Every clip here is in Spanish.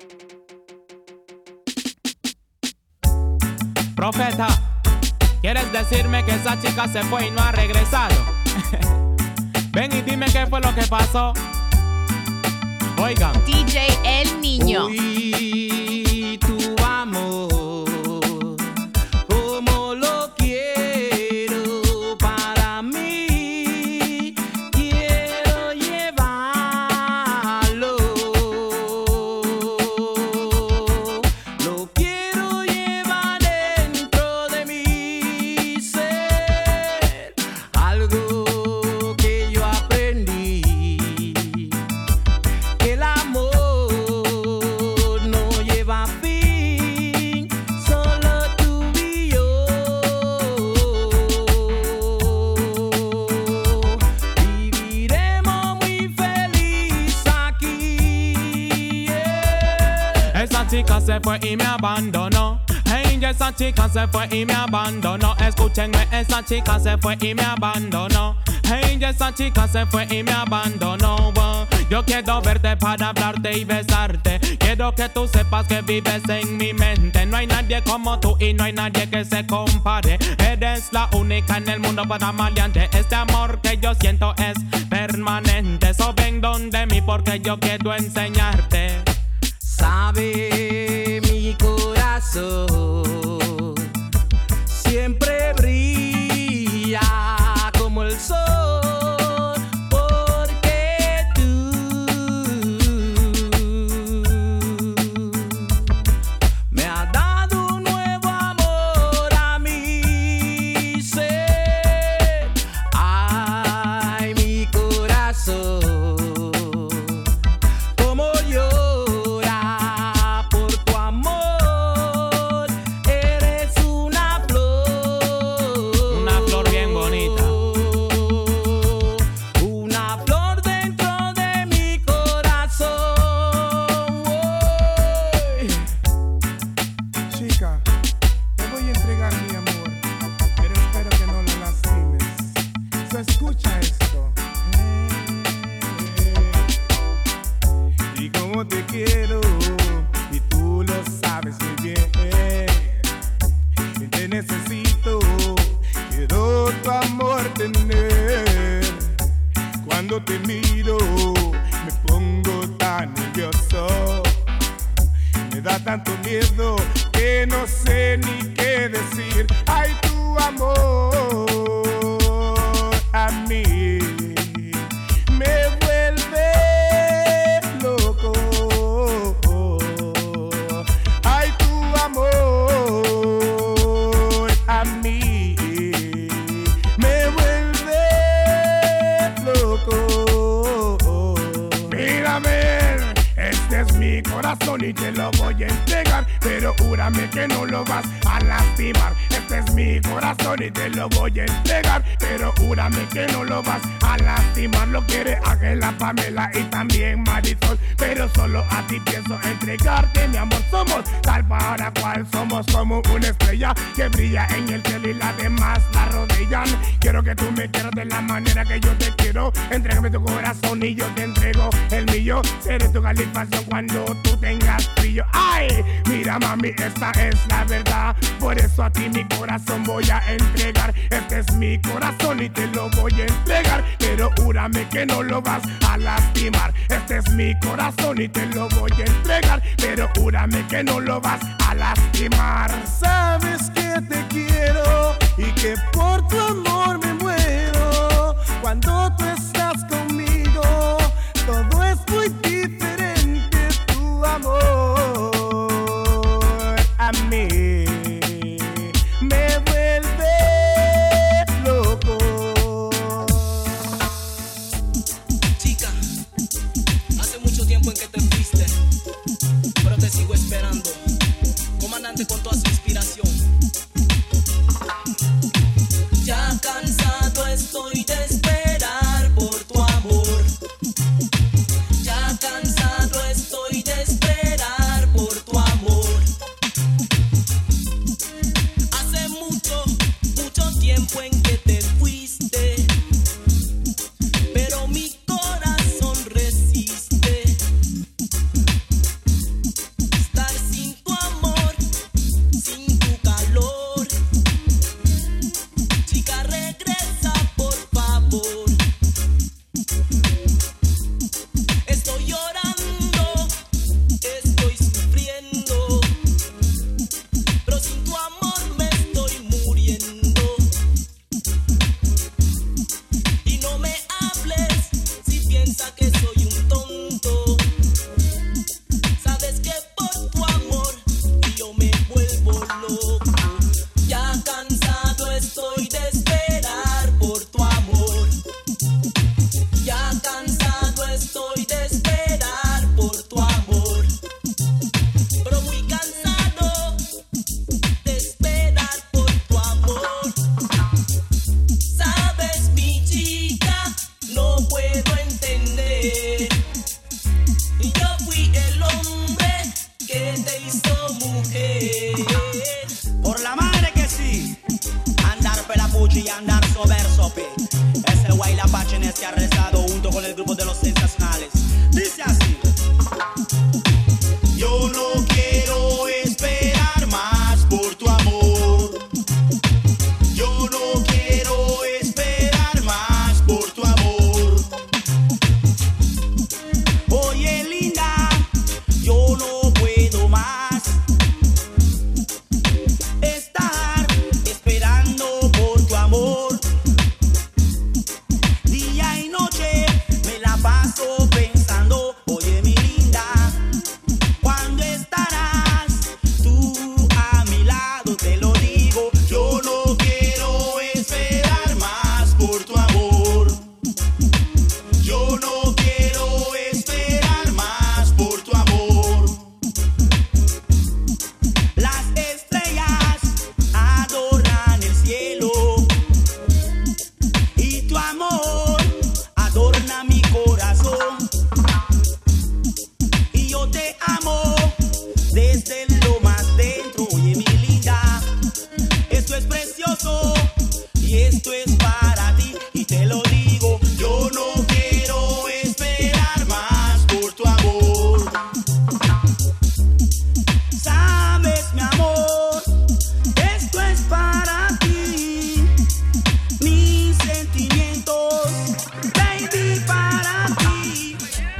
Profeta, ¿quieres decirme que esa chica se fue y no ha regresado? Ven y dime qué fue lo que pasó. Oigan. DJ El Niño. Uy, tu amor, como lo quiero para mí, quiero llevarlo. Lo quiero llevar dentro de mi ser. Algo que yo aprendí, que el amor no lleva fin, solo tú y yo. Viviremos muy feliz aquí. Esa chica se fue y me abandonó. Hey, esa chica se fue y me abandonó. Escúchenme, esa chica se fue y me abandonó. Hey, esa chica se fue y me abandonó. Yo quiero verte para hablarte y besarte. Quiero que tú sepas que vives en mi mente. No hay nadie como tú y no hay nadie que se compare. Eres la única en el mundo para maleante. Este amor que yo siento es permanente. So ven donde mí porque yo quiero enseñarte. Sabe mi corazón, siempre brilla como el sol, porque tú me has dado un nuevo amor a mi ser. Ay, mi corazón, como llora por tu amor. Eres una flor bien bonita, una flor dentro de mi corazón. Chica, te voy a entregar mi amor, pero espero que no la lastimes. So, escucha esto. Y como te quiero, y tú lo sabes muy bien. Y te necesito, quiero tu amor tener. Cuando te miro, me pongo tan nervioso. Me da tanto miedo que no sé ni qué decir. Ay, tu amor a mí me vuelve loco. Ay, tu amor a mí me vuelve loco. Mírame, este es mi corazón y te lo voy a entregar, pero júrame que no lo vas a lastimar. Este es mi corazón y te lo voy a entregar, pero júrame que no lo vas a lastimar. Lo quiere Ángela, Pamela y también Marisol, pero solo a ti pienso entregarte, mi amor. Somos tal para cual, somos como una estrella que brilla en el cielo y las demás la rodean. Quiero que tú me quieras de la manera que yo te quiero. Entrégame tu corazón y yo te entrego el mío. Seré tu calificación cuando tú tengas brillo. Ay, mira mami, esta es la verdad. Por eso a ti mi corazón voy a entregar. Este es mi corazón y te lo voy a entregar, pero júrame que no lo vas a lastimar. Este es mi corazón y te lo voy a entregar, pero júrame que no lo vas a lastimar. Sabes que te quiero y que por tu amor me muero. Cuando tú estás conmigo, todo es muy diferente. Tu amor a mí me vuelve loco. Chica, hace mucho tiempo en que te fuiste, pero te sigo esperando. Comandante con toda su inspiración. Ya cansado estoy de esperar por tu amor. Ya cansado estoy de esperar por tu amor. Hace mucho, mucho tiempo en que te fuiste, pero mi corazón resiste. te amo desde lo más dentro. Oye, mi linda, esto es precioso y esto es para ti. Y te lo digo, yo no quiero esperar más por tu amor. Sabes, mi amor, esto es para ti. Mis sentimientos, baby, para ti.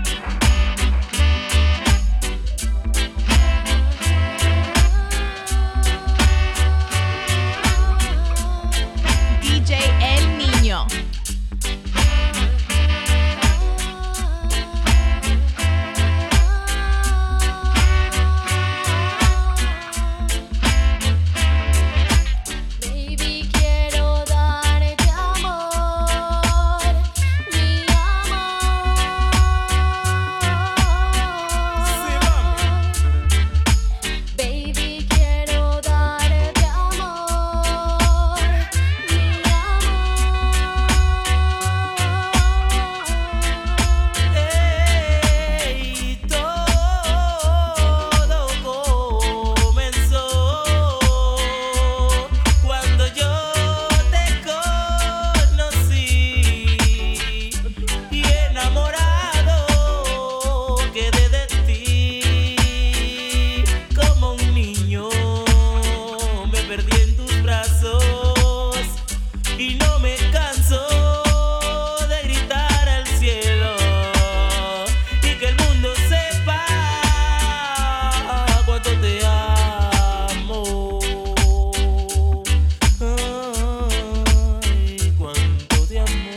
DJ El Niño. Baby, quiero darte amor, mi amor. Baby, quiero darte amor, mi Y todo comenzó cuando yo te conocí y enamorado quedé de ti. Como un niño me perdí en tus brazos y no me canso de gritar al cielo y que el mundo sepa cuánto te amo. Ay, cuánto te amo.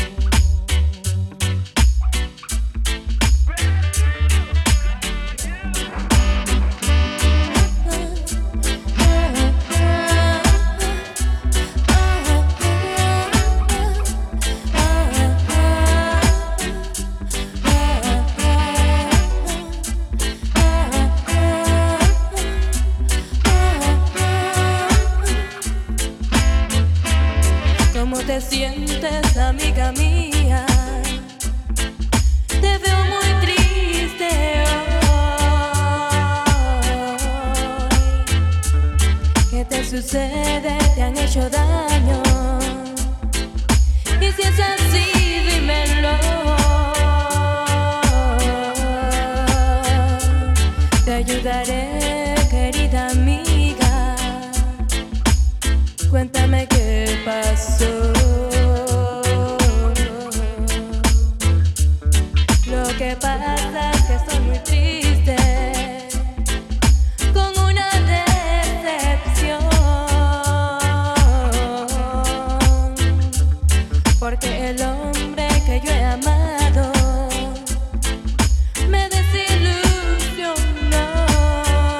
¿Cómo te sientes, amiga mía? Te veo muy triste hoy. ¿Qué te sucede? ¿Te han hecho daño? Y si es así, dímelo. Te ayudaré, querida amiga. Cuéntame qué pasó. Lo que pasa es que estoy muy triste, con una decepción, porque el hombre que yo he amado me desilusionó.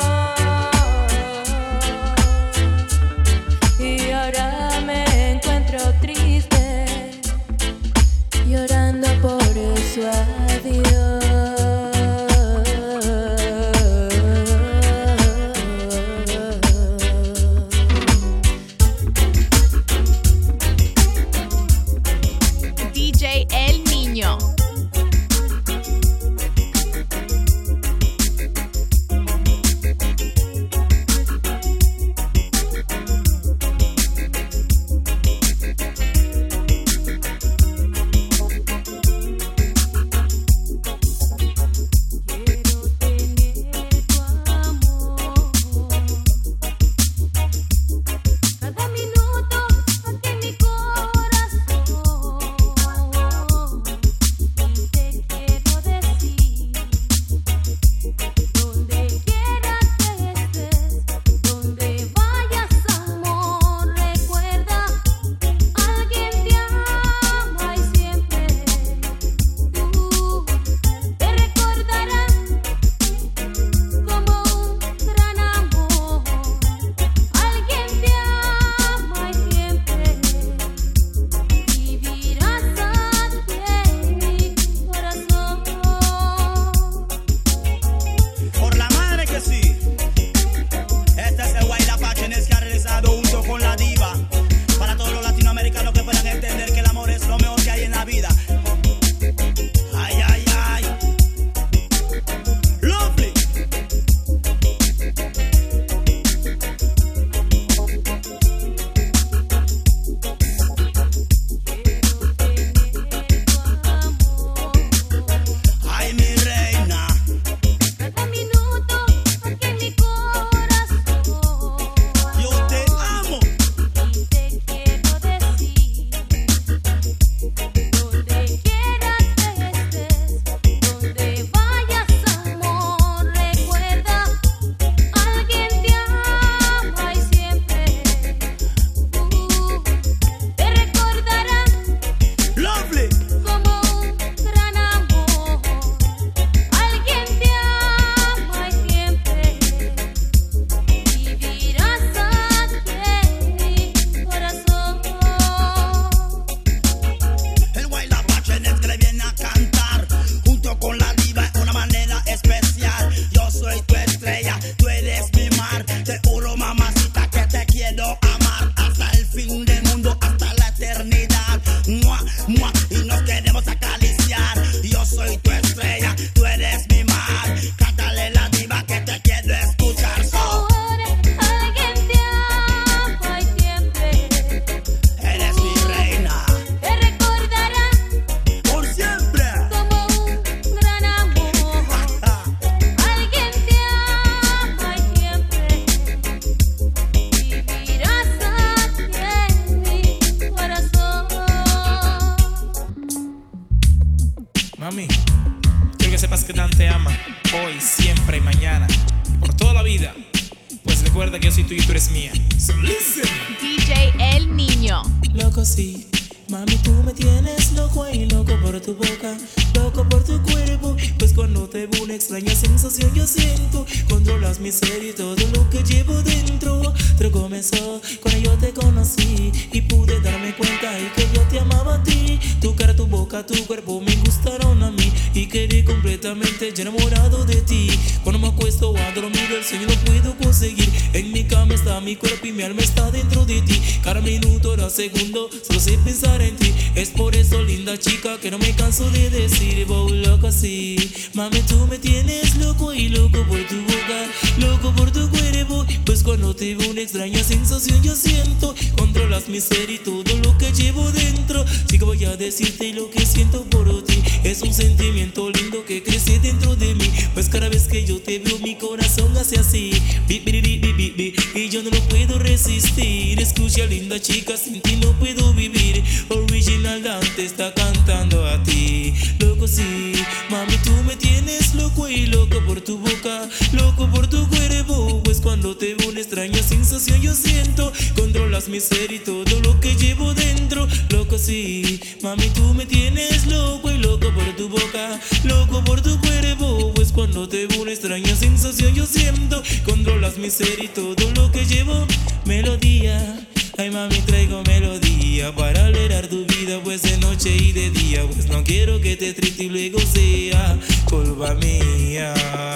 recuerda que yo soy tuyo y tú eres mía. So listen. DJ El Niño. Loco sí, mami tú me tienes loco y loco por tu boca, loco por tu cuerpo. Pues cuando te veo una extraña sensación yo siento, controlas mi ser y todo lo que llevo dentro. Todo comenzó cuando yo te conocí y pude darme cuenta y que yo te amaba a ti. Tu cara, tu boca, tu cuerpo me gustaron a mí y quedé completamente enamorado de ti. Cuando me acuesto a dormir el sueño no puedo conseguir. En mi cama está mi cuerpo y mi alma está dentro de ti. Cada minuto, cada segundo, solo sé pensar en ti. Es por eso, linda chica, que no me canso de decir, wow, loco así. Mami, tú me tienes loco y loco por tu boca, loco por tu cuerpo. Pues cuando te veo una extraña sensación yo siento, controlas mi ser y todo lo que llevo dentro. Chica, voy a decirte lo que siento por ti. Es un sentimiento lindo que crece dentro de mí. Pues cada vez que yo te veo mi corazón hace así, bi, bi, bi, bi, bi, bi, y yo no lo puedo resistir. Escucha, linda chica, sin ti no puedo vivir. Original Dante está cantando a ti. Loco sí, mami tú me tienes loco y loco por tu boca, loco por tu cuerpo. Pues cuando te veo una extraña sensación yo siento, controlas mi ser y todo lo que llevo dentro. Loco sí, mami tú me tienes loco y loco por tu boca, loco por tu cuerpo. Pues cuando te veo una extraña sensación yo siento, controlas mi ser y todo lo que llevo. Melodía, ay mami traigo melodía para alegrar tu vida, pues de noche y de día. Pues no quiero que te triste y luego sea culpa mía.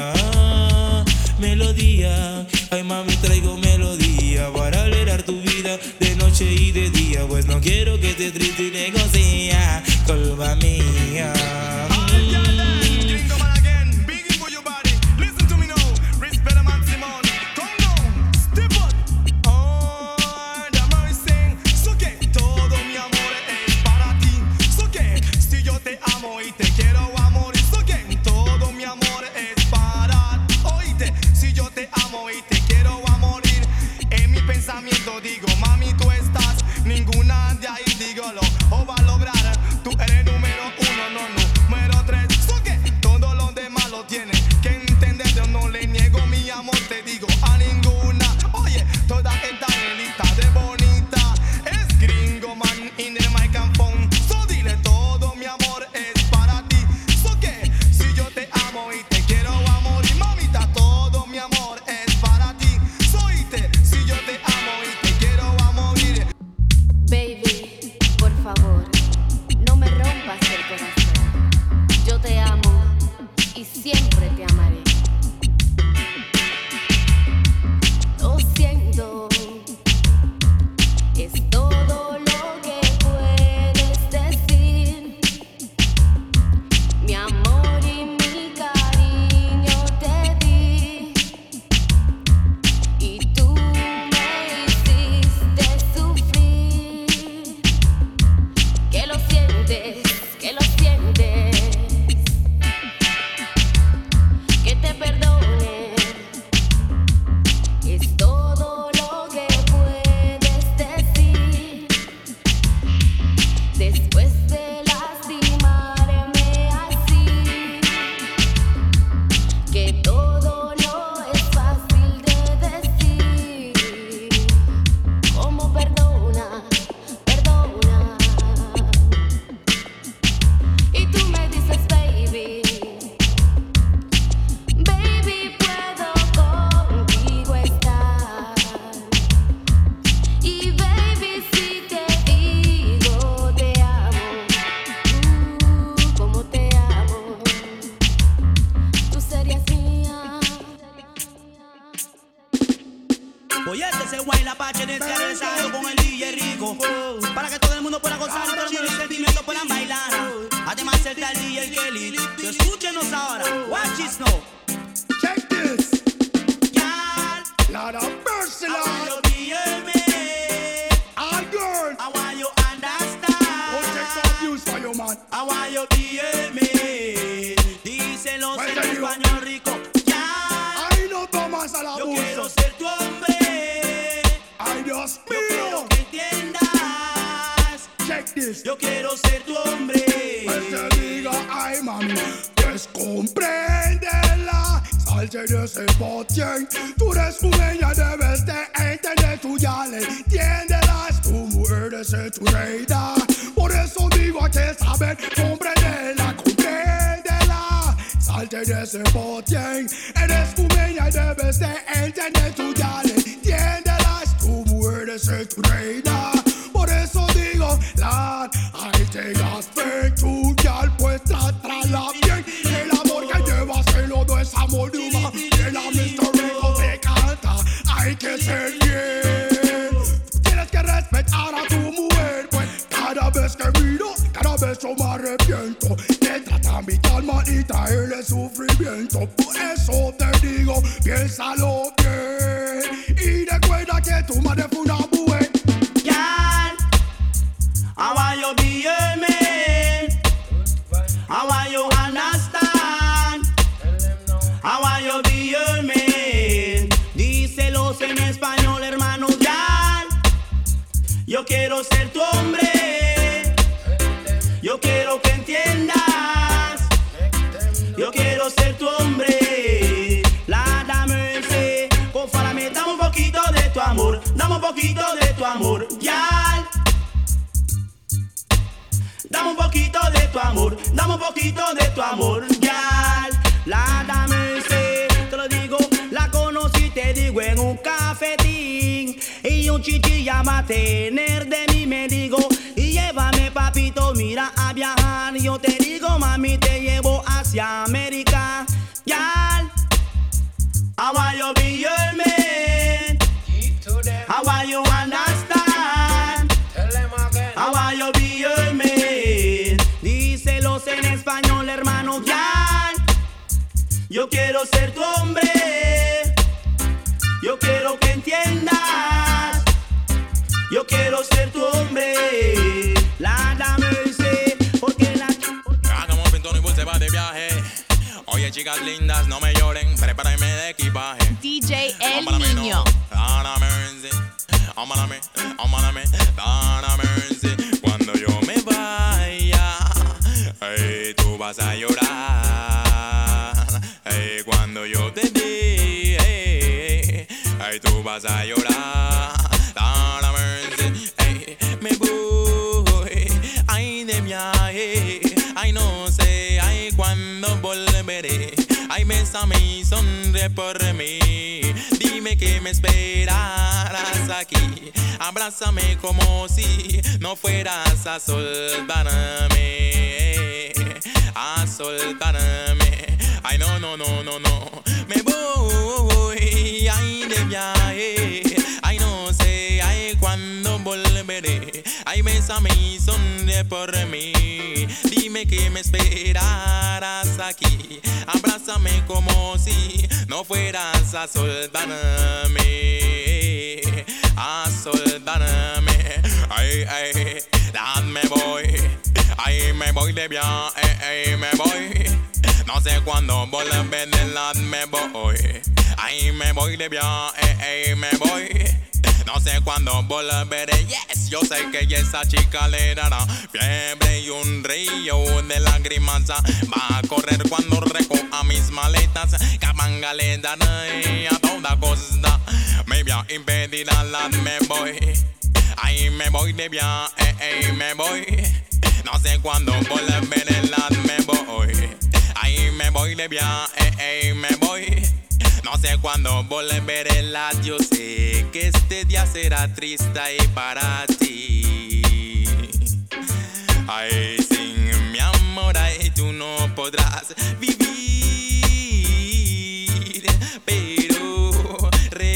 Melodía, ay mami traigo melodía para alegrar tu vida de noche y de día. Pues no quiero que te triste y luego sea culpa mía. Digo, mami, tú estás, ninguna de ahí, dígalo, o va a lograr. Tú eres número uno, no número tres. So que todo lo demás lo tienes que entender. Yo no le niego mi amor, te digo, a ninguna. Oye, toda esta nelita de bonita es gringo man in the microphone. So dile todo mi amor es para ti. So que si yo te amo y te quiero a morir, mamita, todo mi amor es para ti. Soíte, si yo te amo y te quiero a morir. Baby, por favor, no me rompas el corazón. Yo te amo y siempre te amaré. Lo siento, es todo lo que puedes decir. Mi amor y mi cariño te di, y tú me hiciste sufrir. Que lo sientes, que lo sientes. Que te perdone, es todo lo que puedes decir. Después de lastimarme así, que todo no es fácil de decir. Como perdona, perdona. Y tú me dices, baby, baby, puedo contigo estar. Y baby, si te digo te amo, como te amo, tú serías mía. Oye, este se guay la pache de este regresando con el DJ Rico, para que todo el mundo pueda gozar, todo el mundo y sentimientos puedan bailar. Además está el DJ Kelly, so escúchenos ahora. Watch this now. Check this. Girl, Lord of mercy, I want Lord. you to hear me. All girls. I want you Won't take understand. some news for you, man. I want you to hear me. Díselos en español rico. Girl, I know Thomas a la yo quiero música. ser tu hombre. Ay, Dios Yo quiero mío. que entiendas. Check this. Yo quiero ser tu hombre. Pues te diga, ay, mami, pues compréndela. Sal salte de ese botín. Tú eres un niña, debes de entender, tú ya le entiendes. Tu mujer es tu reina. Por eso digo que saber comprenderla, compréndela. Salte de ese botín. Eres un niña, debes de entender, tú ya le entiendes. Tu mujer es tu reina. Por eso digo, lad, ahí tengas fe, tu gal, pues trátala bien. El amor que llevas en lo no es amor de humano. Que la Mr. Rico te canta, hay que ser bien. Tienes que respetar a tu mujer, pues cada vez que miro, cada vez yo me arrepiento. Que trata mi calma y traerle sufrimiento. Por eso te digo, piénsalo bien. Y recuerda que tu madre fue una mujer. How are you be your man? How are you understand? How are you be your man? Díselos en español, hermano Jan. Yo quiero ser tu hombre. Yo quiero que entiendas. Yo quiero ser tu hombre. La dame ese, confárame, dame un poquito de tu amor. Dame un poquito de tu amor, Jan. Dame un poquito de tu amor, dame un poquito de tu amor, gal. La dame sé, te lo digo, la conocí, te digo, en un cafetín. Y un chichi llama a tener de mí, me digo, y llévame papito, mira a viajar. Yo te digo, mami, te llevo hacia América, gal. How are you be your man? How are you understand? How are you be your man? Díselos en español, hermano Jan. Yo quiero ser tu hombre. Yo quiero que entiendas. Yo quiero ser tu hombre. La dame sé, porque la... Hagamos pintón y bus se va de viaje. Oye, chicas lindas, no me lloren. Prepárenme de equipaje. DJ El Ámálame, Niño. no. Dana Mercy. Ámálame, Dana Mercy. Cuando yo me vaya, hey, tú vas a llorar. Hey, cuando yo te dé, hey, tú vas a llorar. Dana Mercy. Hey, me voy, ay, de viaje. Ay, no sé, ay, cuándo volveré. Ay, bésame y sonríe por mí. Dime que me esperarás aquí. Abrázame como si no fueras a soltarme. A soltarme. Ay, no, no, no, no, no. Me voy, ay, de viaje. Ay, no sé, ay, cuándo volveré. Ay, bésame y sonríe por mí. Dime que me esperarás aquí. Abrázame como si no fueras a soltarme. A soltarme. Ay, ay, me voy. Ay, me voy de viaje, me voy. No sé cuándo volver, me voy. Ay, me voy de viaje, me voy. No sé cuándo volveré, yes. Yo sé que esa chica le dará fiebre y un río de lágrimas va a correr cuando recoja mis maletas. Cabanga le dará a toda costa. Me voy a impedir a la me voy. Ay, me voy de viaje, me voy. No sé cuándo volveré, me voy. Ay, me voy de viaje, me voy. No sé cuándo volveré, yo sé que este día será triste y para ti. Ay, sin mi amor, ay, tú no podrás vivir. Pero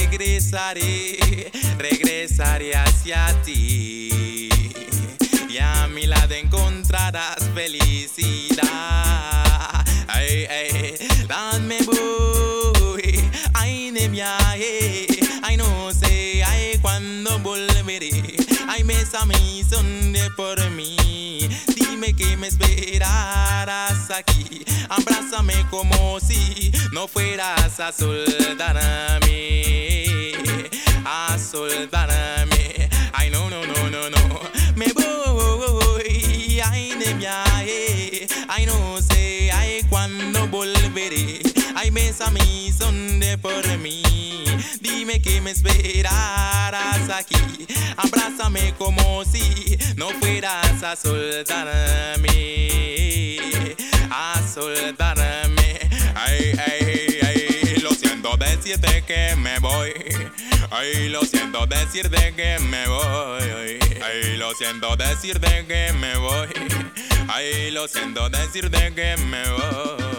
regresaré hacia ti. Y a mi lado encontrarás felicidad. Ay, ay, dame voy. Ay, de viaje. Ay, no sé, ay, cuándo volveré. Ay, bésame y sonríe por mí. Dime que me esperarás aquí. Abrázame como si no fueras a soltarme. A soltarme. Ay, no, no, no, no, no. Me voy. Ay, de viaje. Ay, no sé, ay, cuándo volveré. Ay, bésame y sonríe viniste por mí. Dime que me esperarás aquí. Abrázame como si no fueras a soltarme. A soltarme. Ay, ay, ay. Lo siento decirte que me voy. Ay, lo siento decirte que me voy. Ay, lo siento decirte que me voy. Ay, lo siento decirte que me voy.